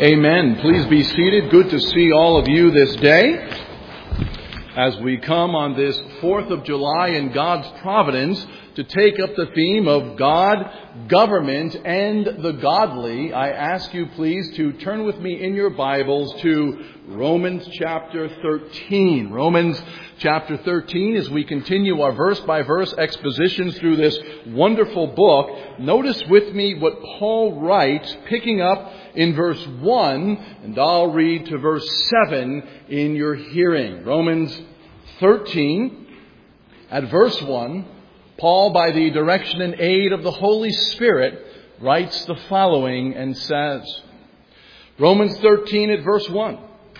Amen. Please be seated. Good to see all of you this day as we come on this 4th of July in God's providence to take up the theme of God, government, and the godly. I ask you please to turn with me in your Bibles to Romans chapter 13. Romans chapter 13, as we continue our verse-by-verse expositions through this wonderful book. Notice with me what Paul writes, picking up in verse 1, and I'll read to verse 7 in your hearing. Romans 13, at verse 1, Paul, by the direction and aid of the Holy Spirit, writes the following and says, Romans 13 at verse 1,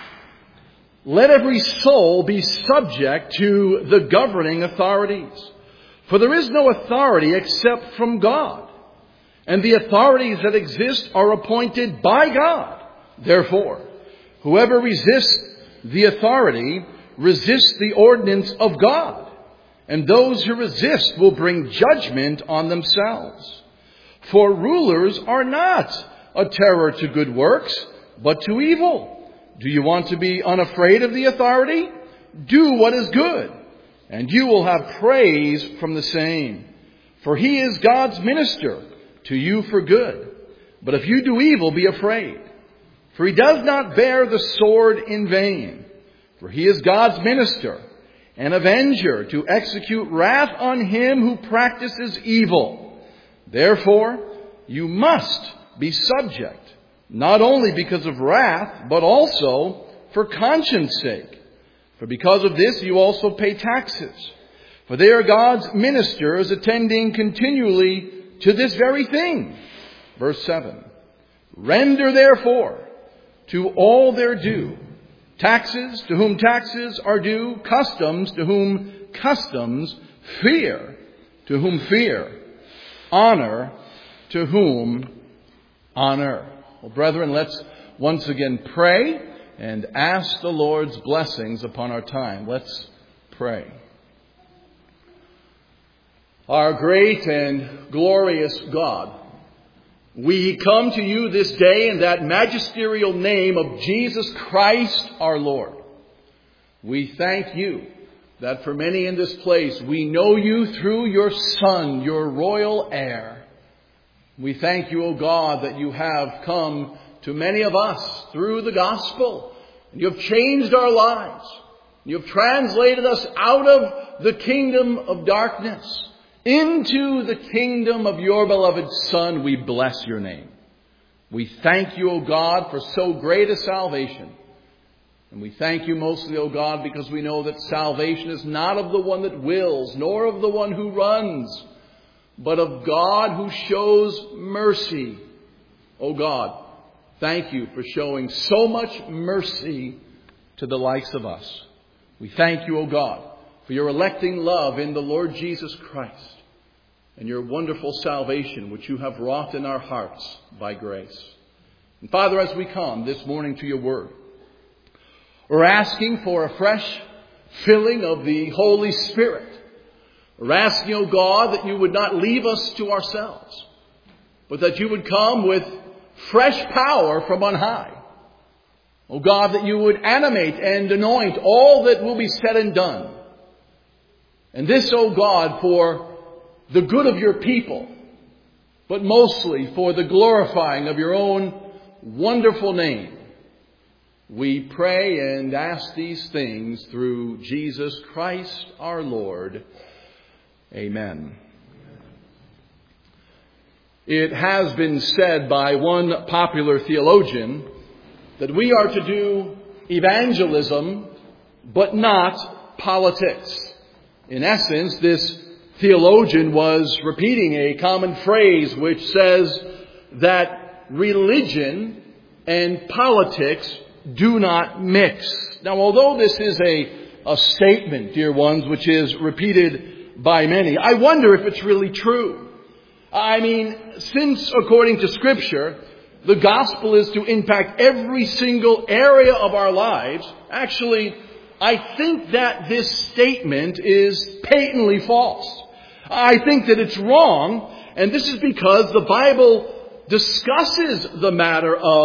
"Let every soul be subject to the governing authorities, for there is no authority except from God, and the authorities that exist are appointed by God. Therefore, whoever resists the authority resists the ordinance of God, and those who resist will bring judgment on themselves. For rulers are not a terror to good works, but to evil. Do you want to be unafraid of the authority? Do what is good, and you will have praise from the same. For he is God's minister to you for good. But if you do evil, be afraid. For he does not bear the sword in vain. For he is God's minister, an avenger to execute wrath on him who practices evil. Therefore, you must be subject, not only because of wrath, but also for conscience sake. For because of this, you also pay taxes. For they are God's ministers, attending continually to this very thing." Verse 7, "Render therefore to all their due, taxes to whom taxes are due, customs to whom customs, fear to whom fear, honor to whom honor." Well, brethren, let's once again pray and ask the Lord's blessings upon our time. Let's pray. Our great and glorious God, we come to you this day in that magisterial name of Jesus Christ our Lord. We thank you that for many in this place, we know you through your Son, your royal heir. We thank you, O God, that you have come to many of us through the gospel. And you have changed our lives. You have translated us out of the kingdom of darkness into the kingdom of your beloved Son. We bless your name. We thank you, O God, for so great a salvation. And we thank you mostly, O God, because we know that salvation is not of the one that wills, nor of the one who runs, but of God who shows mercy. O God, thank you for showing so much mercy to the likes of us. We thank you, O God, for your electing love in the Lord Jesus Christ and your wonderful salvation which you have wrought in our hearts by grace. And Father, as we come this morning to your word, we're asking for a fresh filling of the Holy Spirit. We're asking, O God, that you would not leave us to ourselves, but that you would come with fresh power from on high. O God, that you would animate and anoint all that will be said and done. And this, O God, for the good of your people, but mostly for the glorifying of your own wonderful name. We pray and ask these things through Jesus Christ our Lord. Amen. It has been said by one popular theologian that we are to do evangelism, but not politics. In essence, this theologian was repeating a common phrase which says that religion and politics do not mix. Now, although this is a statement, dear ones, which is repeated by many, I wonder if it's really true. I mean, since according to Scripture, the gospel is to impact every single area of our lives, actually, I think that this statement is patently false. I think that it's wrong, and this is because the Bible discusses the matter of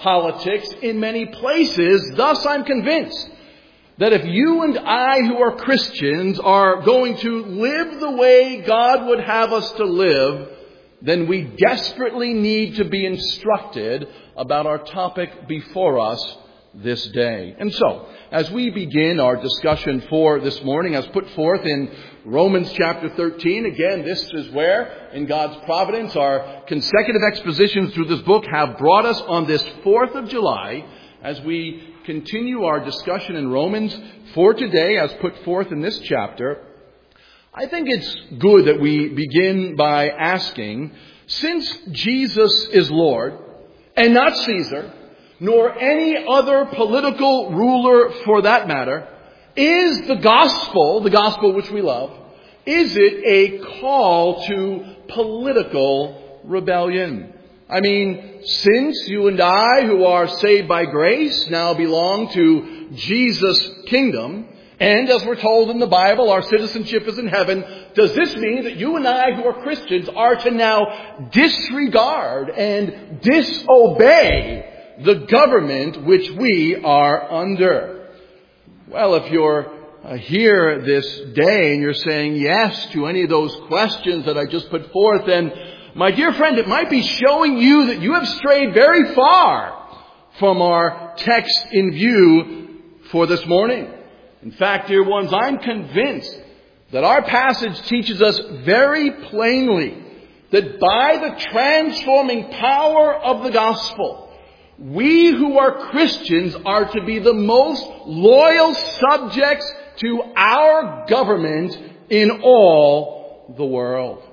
politics in many places. Thus, I'm convinced that if you and I who are Christians are going to live the way God would have us to live, then we desperately need to be instructed about our topic before us this day. And so, as we begin our discussion for this morning, as put forth in Romans chapter 13, again, this is where, in God's providence, our consecutive expositions through this book have brought us on this 4th of July, as we continue our discussion in Romans for today, as put forth in this chapter. I think it's good that we begin by asking, since Jesus is Lord, and not Caesar, nor any other political ruler for that matter, is the gospel which we love, is it a call to political rebellion? I mean, since you and I, who are saved by grace, now belong to Jesus' kingdom, and as we're told in the Bible, our citizenship is in heaven, does this mean that you and I, who are Christians, are to now disregard and disobey the government which we are under? Well, if you're here this day and you're saying yes to any of those questions that I just put forth, then, my dear friend, it might be showing you that you have strayed very far from our text in view for this morning. In fact, dear ones, I'm convinced that our passage teaches us very plainly that by the transforming power of the gospel, we who are Christians are to be the most loyal subjects to our government in all the world.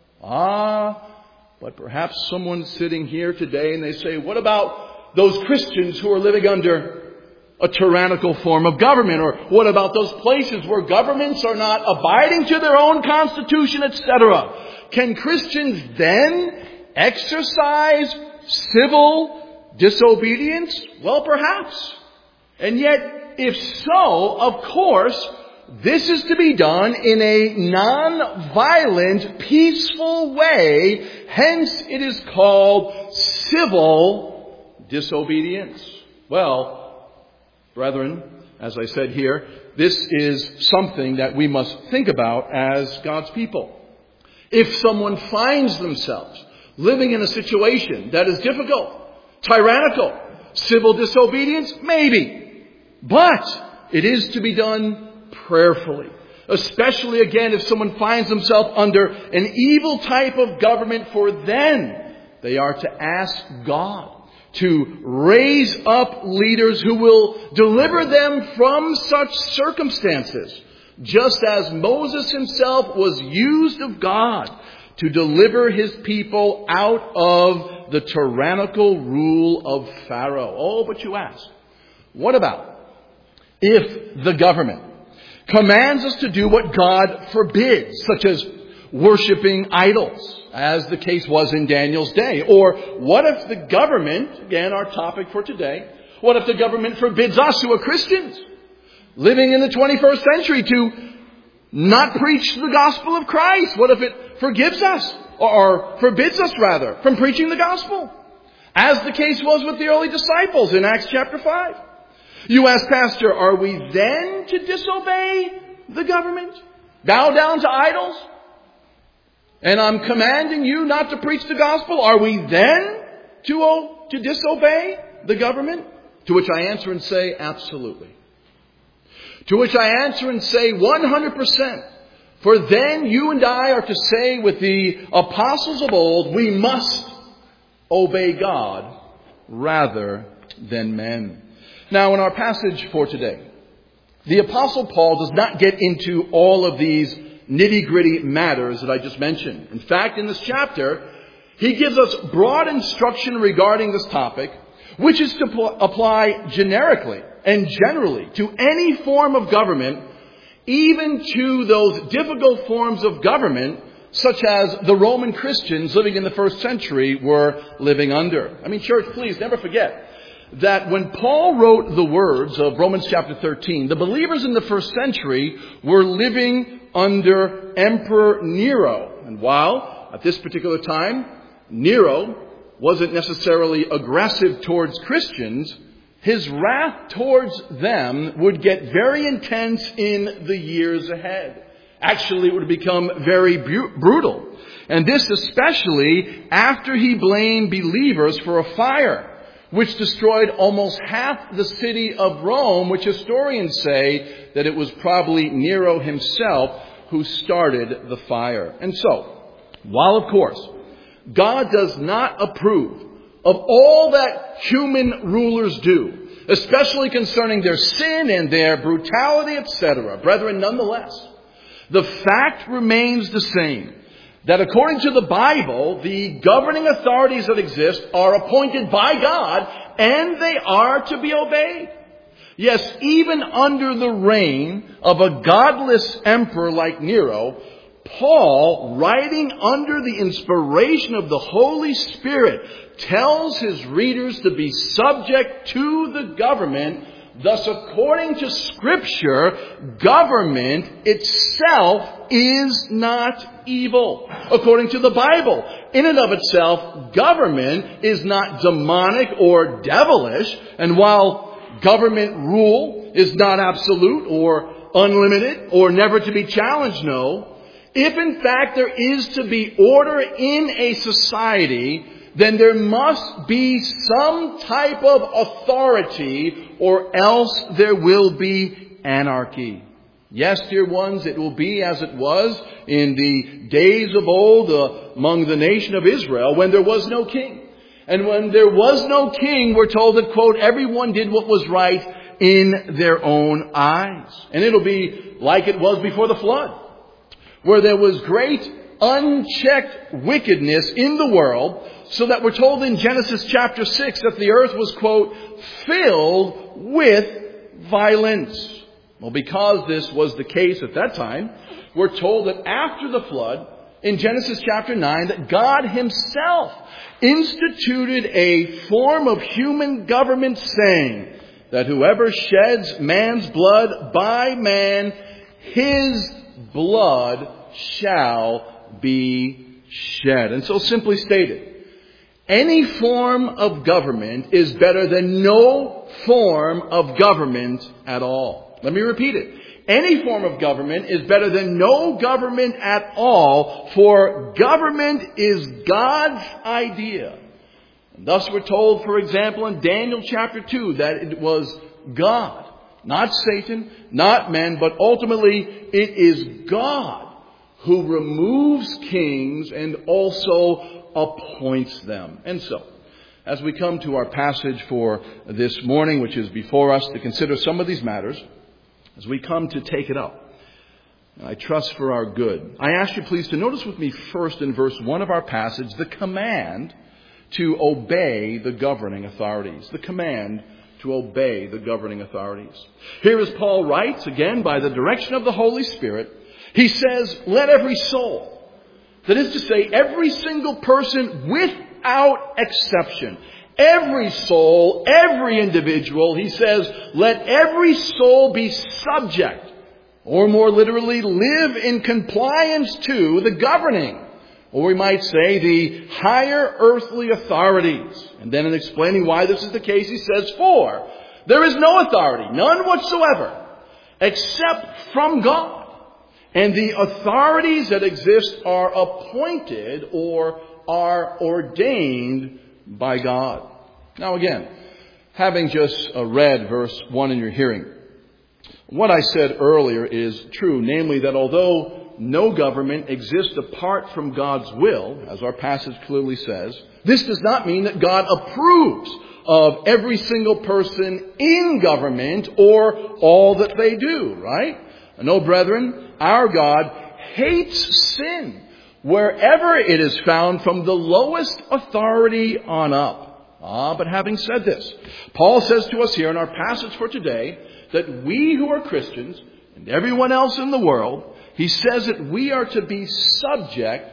But perhaps someone's sitting here today and they say, what about those Christians who are living under a tyrannical form of government? Or what about those places where governments are not abiding to their own constitution, etc.? Can Christians then exercise civil disobedience? Well, perhaps. And yet, if so, of course, this is to be done in a non-violent, peaceful way. Hence, it is called civil disobedience. Well, brethren, as I said here, this is something that we must think about as God's people. If someone finds themselves living in a situation that is difficult, tyrannical, civil disobedience, maybe. But it is to be done prayerfully. Especially, again, if someone finds himself under an evil type of government, for then they are to ask God to raise up leaders who will deliver them from such circumstances, just as Moses himself was used of God to deliver his people out of the tyrannical rule of Pharaoh. Oh, but you ask, what about if the government commands us to do what God forbids, such as worshiping idols, as the case was in Daniel's day? Or what if the government, again our topic for today, what if the government forbids us who are Christians, living in the 21st century, to not preach the gospel of Christ? What if it forgives us, or forbids us rather, from preaching the gospel? As the case was with the early disciples in Acts chapter 5. You ask, Pastor, are we then to disobey the government? Bow down to idols? And I'm commanding you not to preach the gospel. Are we then to disobey the government? To which I answer and say, absolutely. To which I answer and say 100%. For then you and I are to say with the apostles of old, we must obey God rather than men. Now, in our passage for today, the Apostle Paul does not get into all of these nitty-gritty matters that I just mentioned. In fact, in this chapter, he gives us broad instruction regarding this topic, which is to apply generically and generally to any form of government, even to those difficult forms of government such as the Roman Christians living in the first century were living under. I mean, church, please never forget that when Paul wrote the words of Romans chapter 13, the believers in the first century were living under Emperor Nero. And while at this particular time, Nero wasn't necessarily aggressive towards Christians, his wrath towards them would get very intense in the years ahead. Actually, it would become very brutal. And this especially after he blamed believers for a fire, which destroyed almost half the city of Rome, which historians say that it was probably Nero himself who started the fire. And so, while of course, God does not approve of all that human rulers do, especially concerning their sin and their brutality, etc. Brethren, nonetheless, the fact remains the same, that according to the Bible, the governing authorities that exist are appointed by God, and they are to be obeyed. Yes, even under the reign of a godless emperor like Nero, Paul, writing under the inspiration of the Holy Spirit, tells his readers to be subject to the government. Thus, according to Scripture, government itself is not evil. According to the Bible, in and of itself, government is not demonic or devilish. And while government rule is not absolute or unlimited or never to be challenged, no, if in fact there is to be order in a society, then there must be some type of authority, or else there will be anarchy. Yes, dear ones, it will be as it was in the days of old among the nation of Israel, when there was no king. And when there was no king, we're told that, quote, everyone did what was right in their own eyes. And it'll be like it was before the flood, where there was great unchecked wickedness in the world, so that we're told in Genesis chapter 6 that the earth was, quote, filled with violence. Well, because this was the case at that time, we're told that after the flood, in Genesis chapter 9, that God himself instituted a form of human government, saying that whoever sheds man's blood, by man his blood shall be shed. And so, simply stated, any form of government is better than no form of government at all. Let me repeat it. Any form of government is better than no government at all, for government is God's idea. And thus we're told, for example, in Daniel chapter 2, that it was God, not Satan, not men, but ultimately it is God who removes kings and also appoints them. And so, as we come to our passage for this morning, which is before us, to consider some of these matters, as we come to take it up, I trust for our good, I ask you please to notice with me first in verse 1 of our passage the command to obey the governing authorities. The command to obey the governing authorities. Here as Paul writes, again by the direction of the Holy Spirit, he says, let every soul, that is to say, every single person without exception, every soul, every individual, he says, let every soul be subject, or more literally, live in compliance to the governing, or we might say the higher earthly authorities. And then in explaining why this is the case, he says, for there is no authority, none whatsoever, except from God. And the authorities that exist are appointed or are ordained by God. Now again, having just read verse 1 in your hearing, what I said earlier is true, namely that although no government exists apart from God's will, as our passage clearly says, this does not mean that God approves of every single person in government or all that they do, right? No, brethren, our God hates sin wherever it is found, from the lowest authority on up. But having said this, Paul says to us here in our passage for today that we who are Christians and everyone else in the world, he says that we are to be subject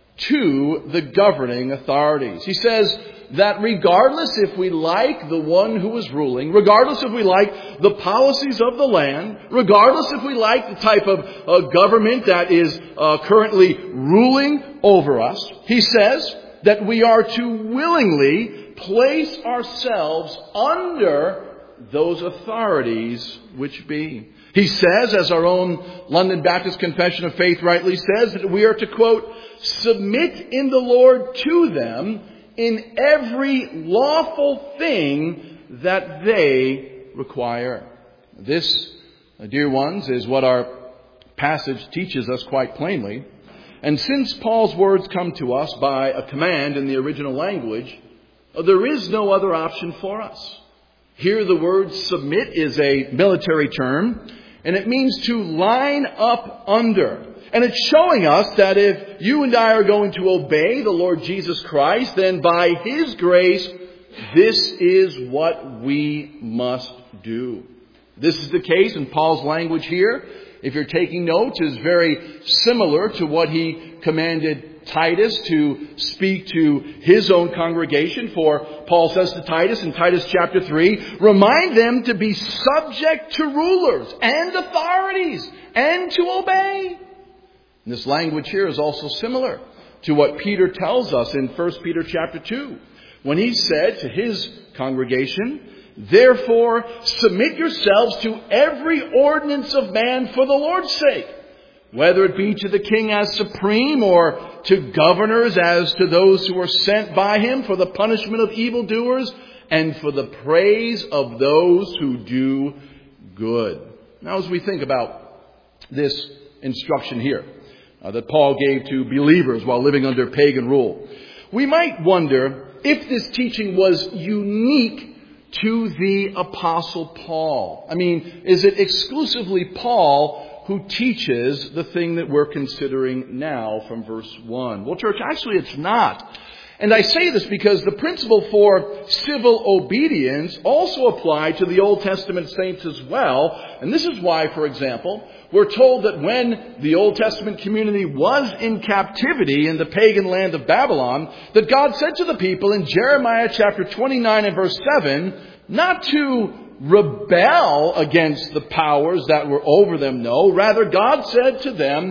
to the governing authorities. He says that regardless if we like the one who is ruling, regardless if we like the policies of the land, regardless if we like the type of government that is currently ruling over us, he says that we are to willingly place ourselves under those authorities which be. He says, as our own London Baptist Confession of Faith rightly says, that we are to, quote, submit in the Lord to them in every lawful thing that they require. This, dear ones, is what our passage teaches us quite plainly. And since Paul's words come to us by a command in the original language, there is no other option for us. Here the word submit is a military term, and it means to line up under. And it's showing us that if you and I are going to obey the Lord Jesus Christ, then by His grace, this is what we must do. This is the case in Paul's language here. If you're taking notes, is very similar to what he commanded Titus to speak to his own congregation. For Paul says to Titus in Titus chapter 3, remind them to be subject to rulers and authorities and to obey. And this language here is also similar to what Peter tells us in 1 Peter chapter 2, when he said to his congregation, therefore, submit yourselves to every ordinance of man for the Lord's sake, whether it be to the king as supreme or to governors as to those who are sent by him for the punishment of evildoers and for the praise of those who do good. Now, as we think about this instruction here that Paul gave to believers while living under pagan rule, we might wonder if this teaching was unique to the Apostle Paul. I mean, is it exclusively Paul who teaches the thing that we're considering now from verse 1? Well, church, actually it's not. And I say this because the principle for civil obedience also applied to the Old Testament saints as well. And this is why, for example, we're told that when the Old Testament community was in captivity in the pagan land of Babylon, that God said to the people in Jeremiah chapter 29 and verse 7, not to rebel against the powers that were over them, no. Rather, God said to them,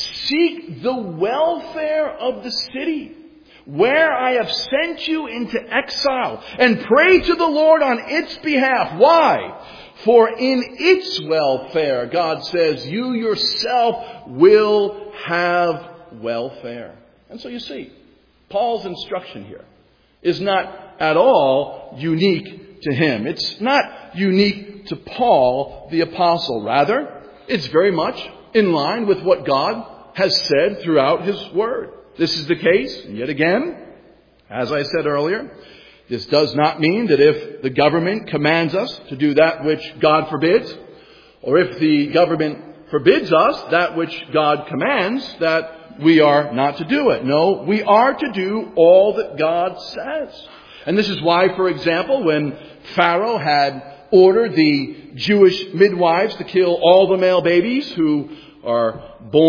seek the welfare of the city where I have sent you into exile, and pray to the Lord on its behalf. Why? For in its welfare, God says, you yourself will have welfare. And so you see, Paul's instruction here is not at all unique to him. It's not unique to Paul the apostle. Rather, it's very much in line with what God has said throughout His Word. This is the case, and yet again, as I said earlier, this does not mean that if the government commands us to do that which God forbids, or if the government forbids us that which God commands, that we are not to do it. No, we are to do all that God says. And this is why, for example, when Pharaoh had ordered the Jewish midwives to kill all the male babies who were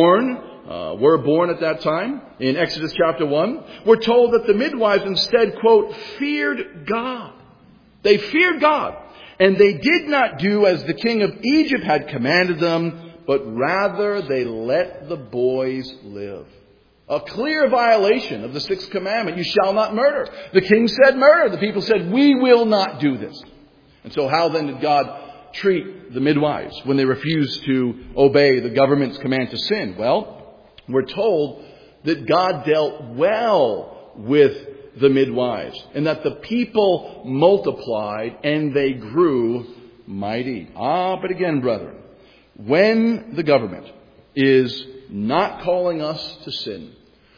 born at that time, in Exodus chapter 1, we're told that the midwives instead, quote, feared God. They feared God. And they did not do as the king of Egypt had commanded them, but rather they let the boys live. A clear violation of the sixth commandment. You shall not murder. The king said murder. The people said, we will not do this. And so how then did God treat the midwives when they refused to obey the government's command to sin? Well, we're told that God dealt well with the midwives and that the people multiplied and they grew mighty. But again, brethren, when the government is not calling us to sin,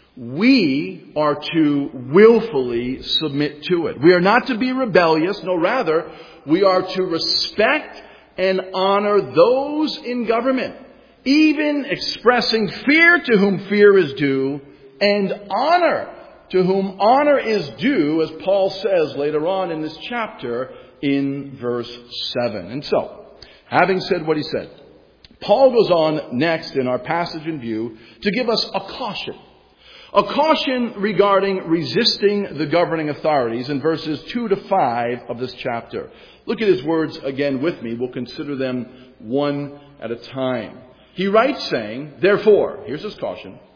we are to willfully submit to it. We are not to be rebellious. No, rather, we are to respect and honor those in government, even expressing fear to whom fear is due, and honor to whom honor is due, as Paul says later on in this chapter in verse 7. And so, having said what he said, Paul goes on next in our passage in view to give us a caution. A caution regarding resisting the governing authorities in verses 2 to 5 of this chapter. Look at his words again with me. We'll consider them one at a time. He writes saying, therefore, here's his caution,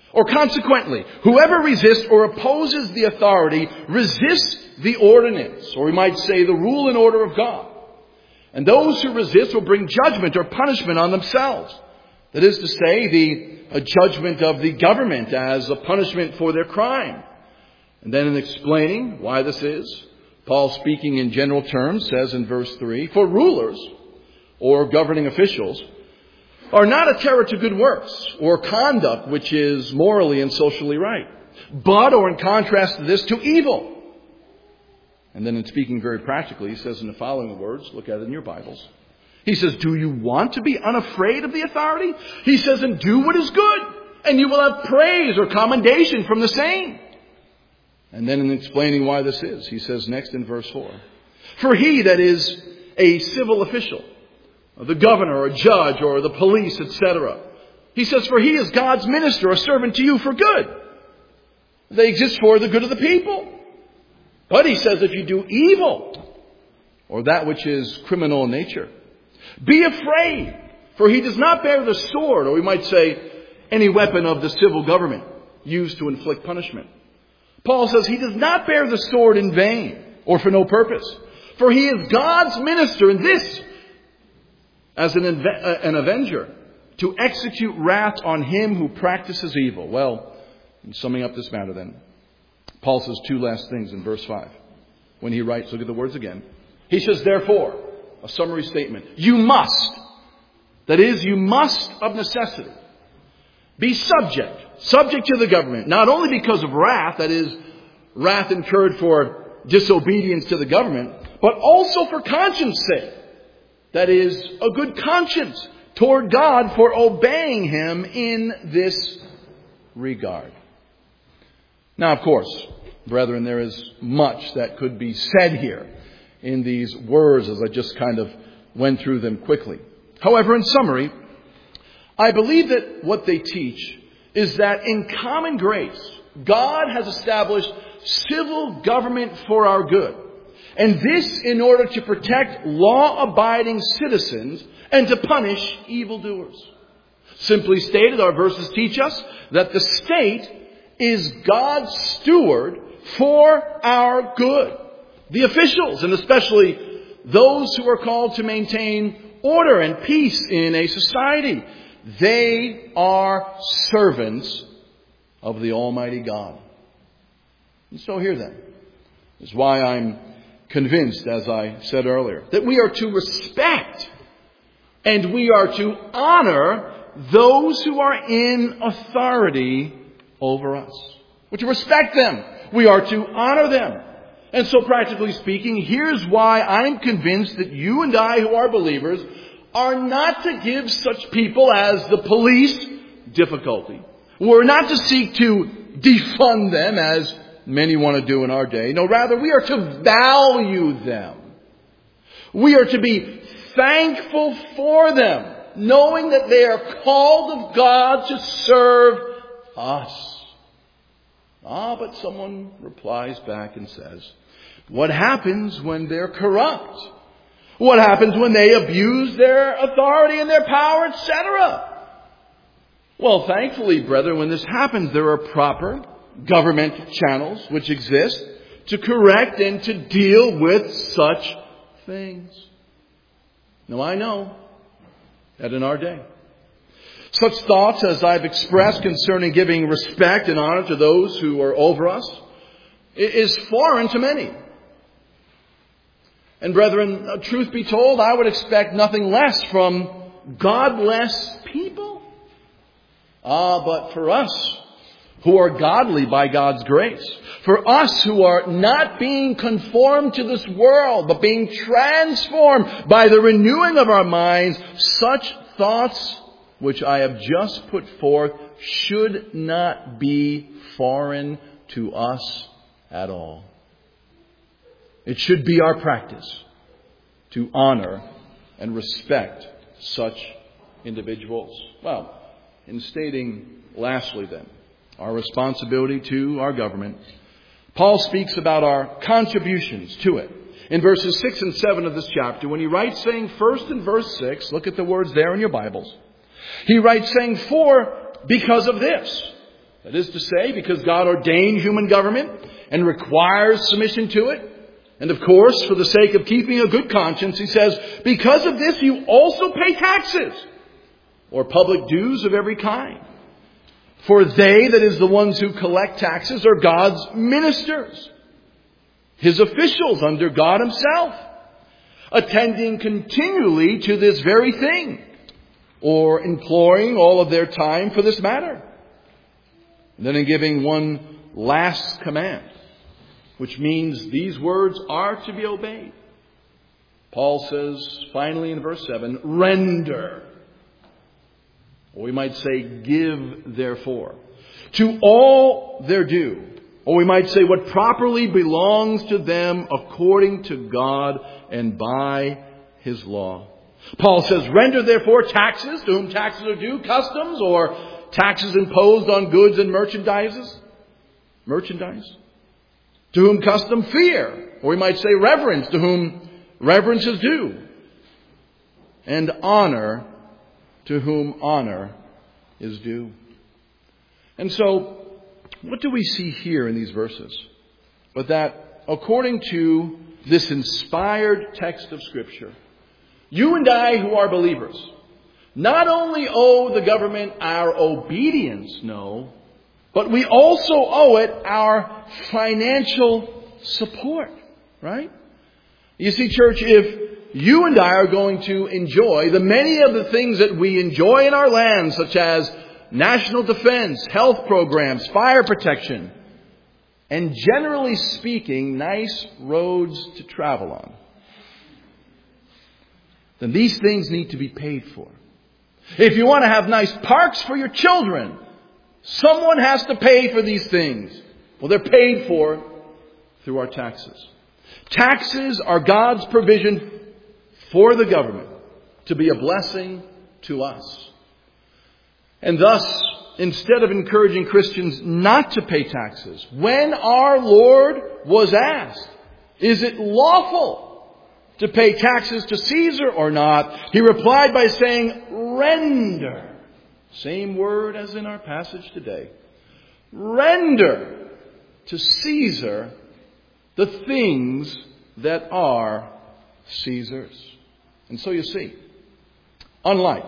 Or consequently, whoever resists or opposes the authority resists the ordinance, or we might say the rule and order of God. And those who resist will bring judgment or punishment on themselves. That is to say, a judgment of the government as a punishment for their crime. And then in explaining why this is, Paul, speaking in general terms, says in verse 3, for rulers or governing officials are not a terror to good works or conduct which is morally and socially right, but, or in contrast to this, to evil. And then in speaking very practically, he says in the following words, look at it in your Bibles. He says, do you want to be unafraid of the authority? He says, and do what is good, and you will have praise or commendation from the same. And then in explaining why this is, he says next in verse 4, for he that is a civil official, the governor or judge or the police, etc. He says, for he is God's minister, a servant to you for good. They exist for the good of the people. But he says, if you do evil, or that which is criminal in nature, be afraid, for he does not bear the sword, or we might say any weapon of the civil government used to inflict punishment. Paul says he does not bear the sword in vain, or for no purpose, for he is God's minister, and this as an avenger, to execute wrath on him who practices evil. Well, in summing up this matter then, Paul says two last things in verse 5. When he writes, look at the words again. He says, therefore, a summary statement, you must, that is, you must of necessity, be subject to the government, not only because of wrath, that is, wrath incurred for disobedience to the government, but also for conscience sake. That is, a good conscience toward God for obeying Him in this regard. Now, of course, brethren, there is much that could be said here in these words as I just kind of went through them quickly. However, in summary, I believe that what they teach is that in common grace, God has established civil government for our good. And this in order to protect law-abiding citizens and to punish evildoers. Simply stated, our verses teach us that the state is God's steward for our good. The officials, and especially those who are called to maintain order and peace in a society, they are servants of the Almighty God. And so here then is why I'm convinced, as I said earlier, that we are to respect and we are to honor those who are in authority over us. We're to respect them. We are to honor them. And so practically speaking, here's why I'm convinced that you and I who are believers are not to give such people as the police difficulty. We're not to seek to defund them as many want to do in our day. No, rather, we are to value them. We are to be thankful for them, knowing that they are called of God to serve us. But someone replies back and says, what happens when they're corrupt? What happens when they abuse their authority and their power, etc.? Well, thankfully, brethren, when this happens, there are proper government channels which exist to correct and to deal with such things. Now, I know that in our day, such thoughts as I've expressed concerning giving respect and honor to those who are over us is foreign to many. And brethren, truth be told, I would expect nothing less from godless people. But for us who are godly by God's grace, for us who are not being conformed to this world, but being transformed by the renewing of our minds, such thoughts which I have just put forth should not be foreign to us at all. It should be our practice to honor and respect such individuals. Well, in stating lastly then, our responsibility to our government, Paul speaks about our contributions to it. In verses 6 and 7 of this chapter, when he writes saying first in verse 6, look at the words there in your Bibles. He writes saying, for because of this, That is to say, because God ordained human government and requires submission to it. And of course, for the sake of keeping a good conscience, he says, because of this you also pay taxes or public dues of every kind. For they, that is the ones who collect taxes, are God's ministers, His officials under God Himself, attending continually to this very thing, or employing all of their time for this matter. And then in giving one last command, which means these words are to be obeyed, Paul says finally in verse 7, render. Or we might say, give therefore, to all their due. Or we might say, what properly belongs to them according to God and by His law. Paul says, render therefore taxes, to whom taxes are due, customs, or taxes imposed on goods and merchandise. To whom custom, fear. Or we might say reverence, to whom reverence is due. And honor, to whom honor is due. And so, what do we see here in these verses? But that, according to this inspired text of Scripture, you and I who are believers not only owe the government our obedience, no, but we also owe it our financial support, right? You see, church, if you and I are going to enjoy the many of the things that we enjoy in our land, such as national defense, health programs, fire protection, and generally speaking, nice roads to travel on, then these things need to be paid for. If you want to have nice parks for your children, someone has to pay for these things. Well, they're paid for through our taxes. Taxes are God's provision for the government to be a blessing to us. And thus, instead of encouraging Christians not to pay taxes, when our Lord was asked, is it lawful to pay taxes to Caesar or not? He replied by saying, render. Same word as in our passage today. Render to Caesar the things that are Caesar's. And so you see, unlike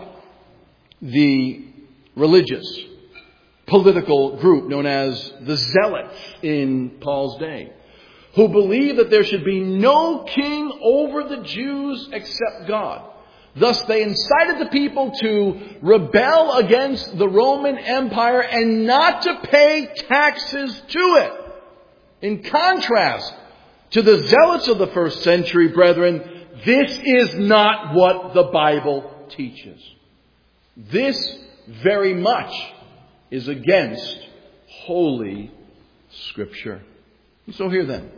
the religious, political group known as the Zealots in Paul's day, who believed that there should be no king over the Jews except God. Thus they incited the people to rebel against the Roman Empire and not to pay taxes to it. In contrast to the Zealots of the first century, brethren, this is not what the Bible teaches. This very much is against Holy Scripture. And so here then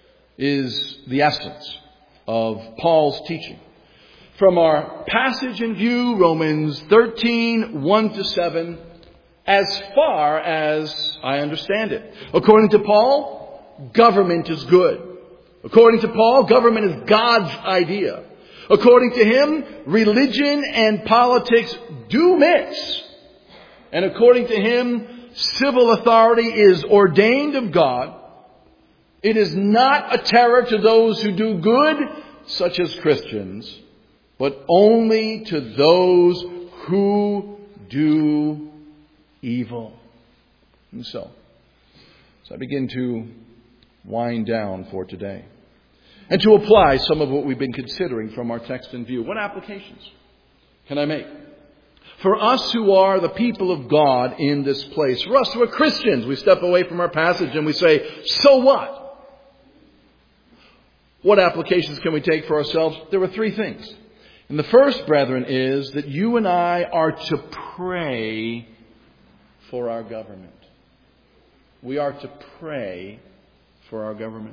is the essence of Paul's teaching. From our passage in view, Romans 13, 1-7, as far as I understand it. According to Paul, government is good. According to Paul, government is God's idea. According to him, religion and politics do mix. And according to him, civil authority is ordained of God. It is not a terror to those who do good, such as Christians, but only to those who do evil. And so I begin to wind down for today and to apply some of what we've been considering from our text in view. What applications can I make? For us who are the people of God in this place, for us who are Christians, we step away from our passage and we say, so what? What applications can we take for ourselves? There are three things. And the first, brethren, is that you and I are to pray for our government. We are to pray for our government.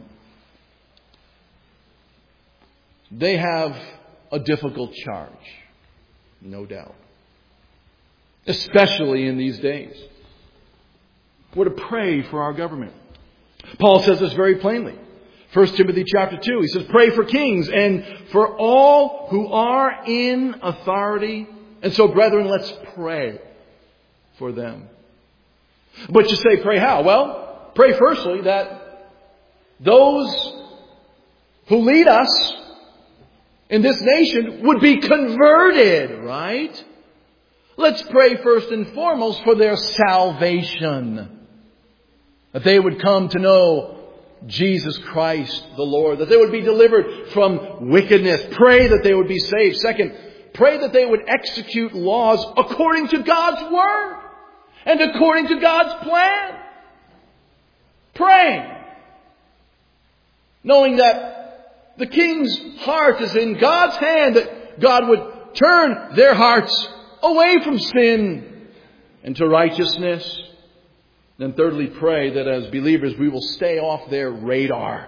They have a difficult charge, no doubt. Especially in these days. We're to pray for our government. Paul says this very plainly. 1 Timothy chapter 2, he says, pray for kings and for all who are in authority. And so, brethren, let's pray for them. But you say, pray how? Well, pray firstly that those who lead us in this nation would be converted, right? Let's pray first and foremost for their salvation. That they would come to know Jesus Christ the Lord. That they would be delivered from wickedness. Pray that they would be saved. Second, pray that they would execute laws according to God's Word and according to God's plan. Praying, knowing that the king's heart is in God's hand, that God would turn their hearts away from sin and to righteousness. Then thirdly, pray that as believers we will stay off their radar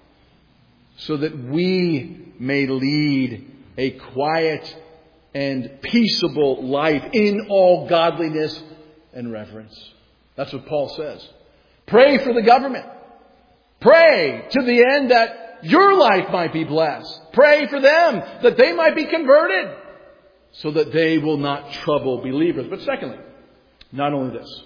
so that we may lead a quiet and peaceable life in all godliness and reverence. That's what Paul says. Pray for the government. Pray to the end that your life might be blessed. Pray for them that they might be converted so that they will not trouble believers. But secondly, not only this.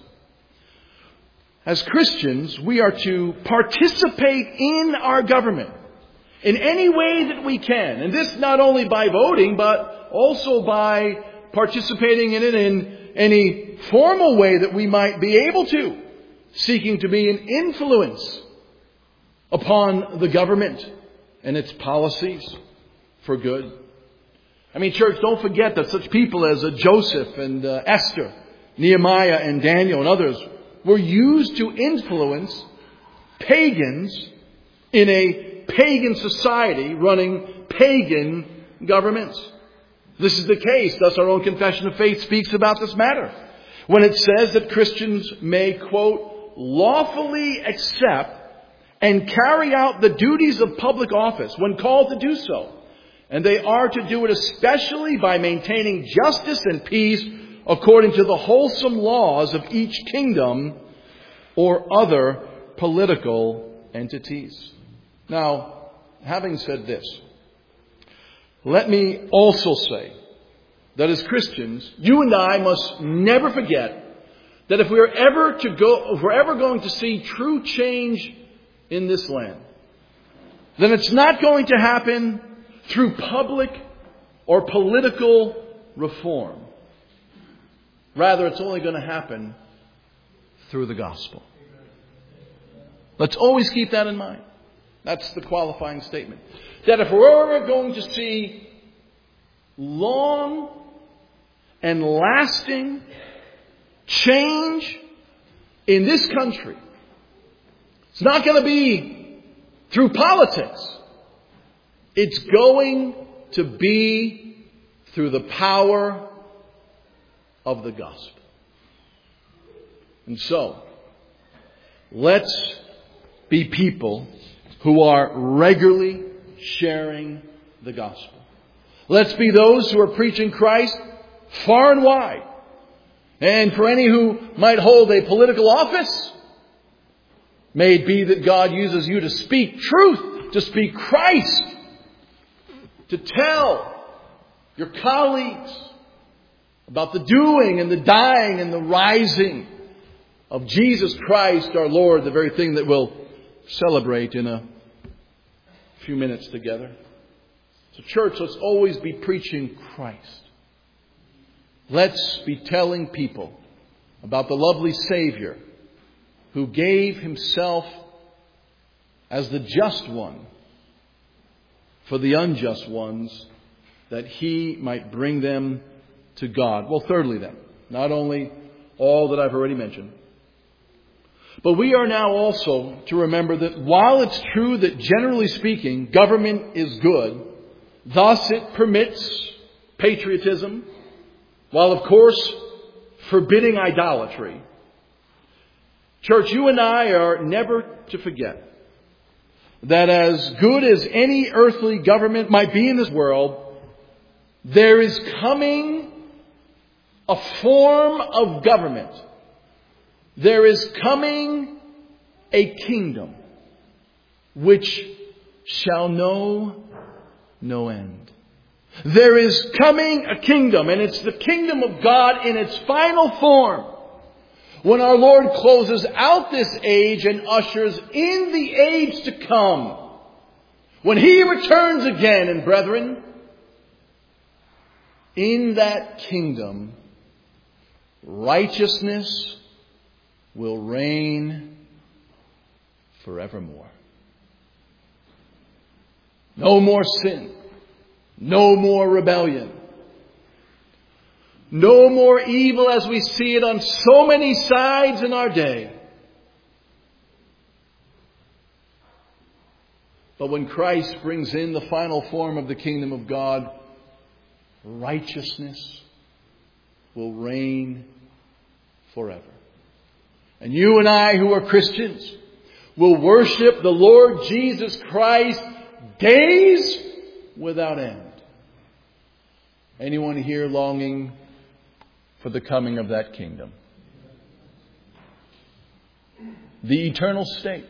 As Christians, we are to participate in our government in any way that we can. And this not only by voting, but also by participating in it in any formal way that we might be able to, seeking to be an influence upon the government and its policies for good. I mean, church, don't forget that such people as Joseph and Esther, Nehemiah and Daniel and others were used to influence pagans in a pagan society running pagan governments. This is the case. Thus, our own confession of faith speaks about this matter. When it says that Christians may, quote, lawfully accept and carry out the duties of public office when called to do so. And they are to do it especially by maintaining justice and peace according to the wholesome laws of each kingdom or other political entities. Now, having said this, let me also say that as Christians, you and I must never forget that if we're ever going to see true change in this land, then it's not going to happen through public or political reform. Rather, it's only going to happen through the gospel. Let's always keep that in mind. That's the qualifying statement. That if we're ever going to see long and lasting change in this country, it's not going to be through politics. It's going to be through the power of the gospel. And so, let's be people who are regularly sharing the gospel. Let's be those who are preaching Christ far and wide. And for any who might hold a political office, may it be that God uses you to speak truth, to speak Christ, to tell your colleagues about the doing and the dying and the rising of Jesus Christ our Lord, the very thing that we'll celebrate in a few minutes together. So church, let's always be preaching Christ. Let's be telling people about the lovely Savior who gave Himself as the just one for the unjust ones, that He might bring them to God. Well, thirdly then, not only all that I've already mentioned, but we are now also to remember that while it's true that generally speaking, government is good, thus it permits patriotism, while of course forbidding idolatry. Church, you and I are never to forget that as good as any earthly government might be in this world, there is coming a form of government. There is coming a kingdom which shall know no end. There is coming a kingdom, and it's the kingdom of God in its final form, when our Lord closes out this age and ushers in the age to come, when He returns again. And brethren, in that kingdom, righteousness will reign forevermore. No more sin. No more rebellion. No more evil as we see it on so many sides in our day. But when Christ brings in the final form of the kingdom of God, righteousness will reign forever. And you and I who are Christians will worship the Lord Jesus Christ days without end. Anyone here longing for the coming of that kingdom? The eternal state,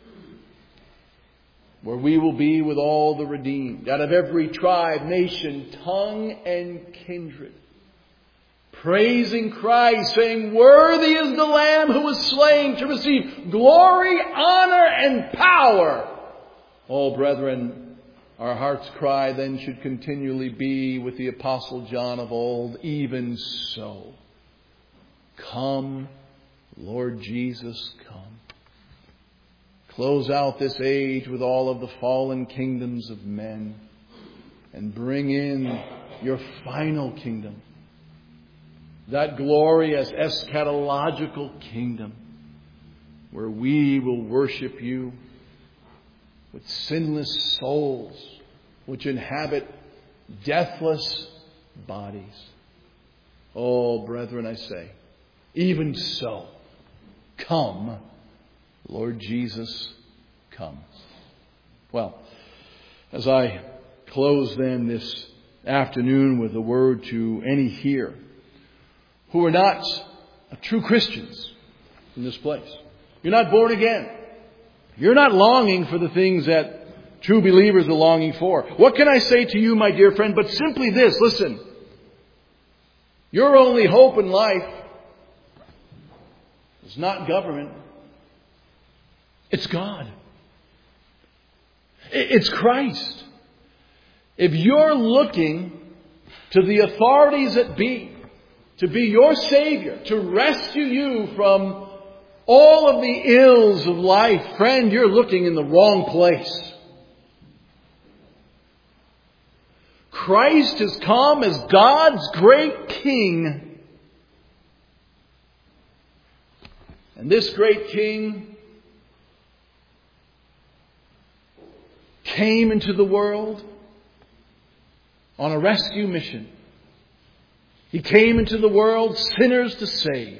where we will be with all the redeemed, out of every tribe, nation, tongue, and kindred, praising Christ, saying, "Worthy is the Lamb who was slain to receive glory, honor, and power." Oh, brethren, our heart's cry then should continually be with the Apostle John of old, "Even so, come, Lord Jesus, come." Close out this age with all of the fallen kingdoms of men and bring in your final kingdom, that glorious eschatological kingdom where we will worship you with sinless souls which inhabit deathless bodies. Oh, brethren, I say, even so, come, Lord Jesus, come. Well, as I close then this afternoon with a word to any here who are not true Christians in this place. You're not born again. You're not longing for the things that true believers are longing for. What can I say to you, my dear friend, but simply this? Listen, your only hope in life is not government. It's God. It's Christ. If you're looking to the authorities that be to be your Savior, to rescue you from all of the ills of life, friend, you're looking in the wrong place. Christ has come as God's great King. And this great King came into the world on a rescue mission. He came into the world sinners to save.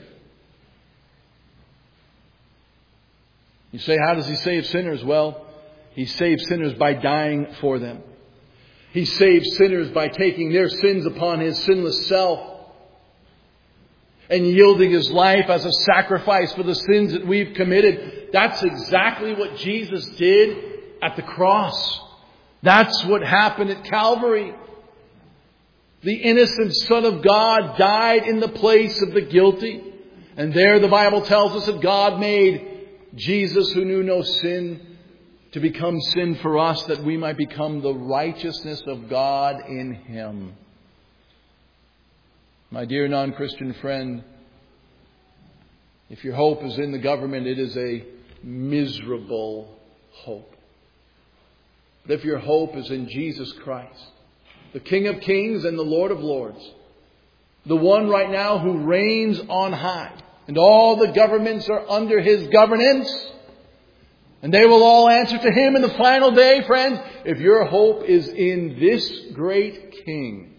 You say, how does He save sinners? Well, He saves sinners by dying for them. He saves sinners by taking their sins upon His sinless self and yielding His life as a sacrifice for the sins that we've committed. That's exactly what Jesus did at the cross. That's what happened at Calvary. The innocent Son of God died in the place of the guilty. And there the Bible tells us that God made Jesus, who knew no sin, to become sin for us, that we might become the righteousness of God in Him. My dear non-Christian friend, if your hope is in the government, it is a miserable hope. But if your hope is in Jesus Christ, the King of Kings and the Lord of Lords, the one right now who reigns on high, and all the governments are under His governance, and they will all answer to Him in the final day, friends. If your hope is in this great King,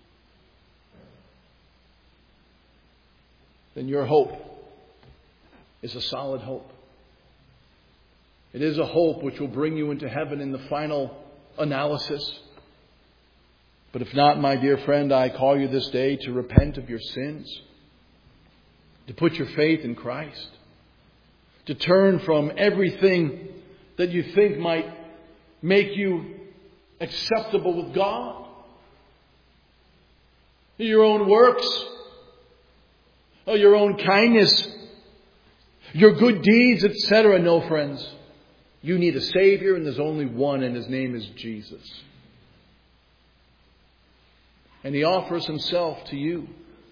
then your hope is a solid hope. It is a hope which will bring you into heaven in the final analysis. But if not, my dear friend, I call you this day to repent of your sins, to put your faith in Christ, to turn from everything that you think might make you acceptable with God, your own works, or your own kindness your good deeds, etc. No, friends. You need a Savior, and there's only one, and His name is Jesus. And He offers Himself to you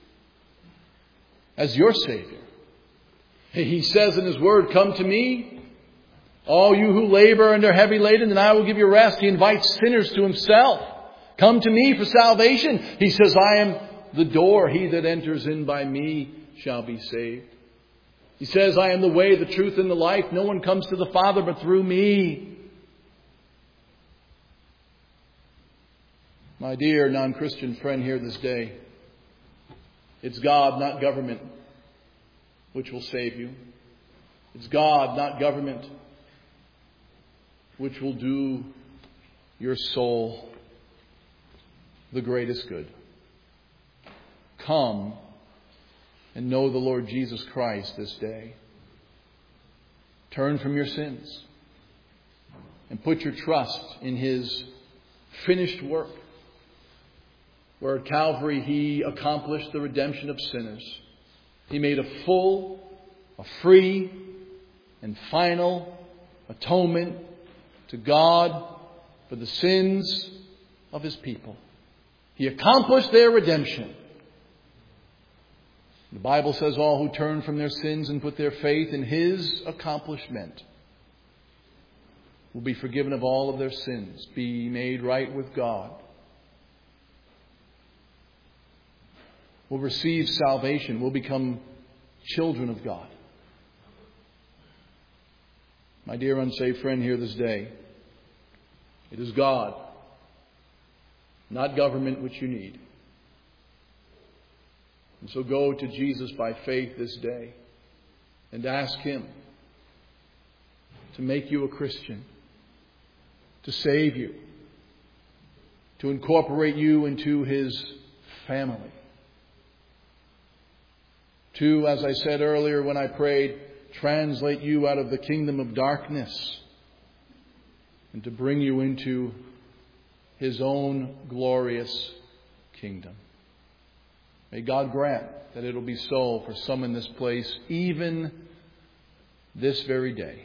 as your Savior. He says in His Word, "Come to me, all you who labor and are heavy laden, and I will give you rest." He invites sinners to Himself. Come to me for salvation. He says, "I am the door. He that enters in by me shall be saved." He says, "I am the way, the truth, and the life. No one comes to the Father but through me." My dear non-Christian friend here this day, it's God, not government, which will save you. It's God, not government, which will do your soul the greatest good. Come and know the Lord Jesus Christ this day. Turn from your sins and put your trust in His finished work, where at Calvary He accomplished the redemption of sinners. He made a full, a free, and final atonement to God for the sins of His people. He accomplished their redemption. The Bible says all who turn from their sins and put their faith in His accomplishment will be forgiven of all of their sins, be made right with God, will receive salvation, will become children of God. My dear unsaved friend here this day, it is God, not government, which you need. And so go to Jesus by faith this day and ask Him to make you a Christian, to save you, to incorporate you into His family, to, as I said earlier when I prayed, translate you out of the kingdom of darkness and to bring you into His own glorious kingdom. May God grant that it will be so for some in this place, even this very day.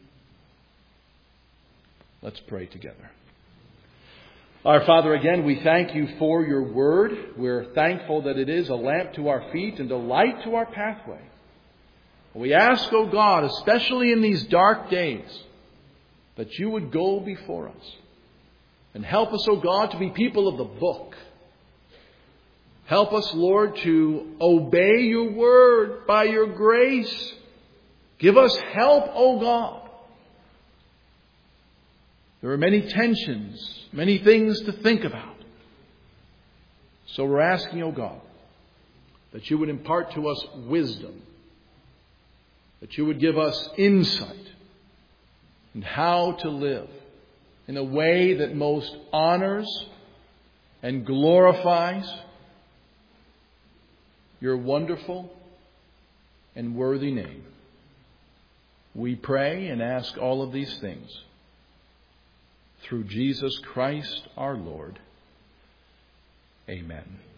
Let's pray together. Our Father, again, we thank You for Your Word. We're thankful that it is a lamp to our feet and a light to our pathway. We ask, O God, especially in these dark days, that You would go before us and help us, O God, to be people of the book. Help us, Lord, to obey Your Word by Your grace. Give us help, O God. There are many tensions, many things to think about. So we're asking, O God, that You would impart to us wisdom, that You would give us insight in how to live in a way that most honors and glorifies Your wonderful and worthy name. We pray and ask all of these things through Jesus Christ our Lord. Amen.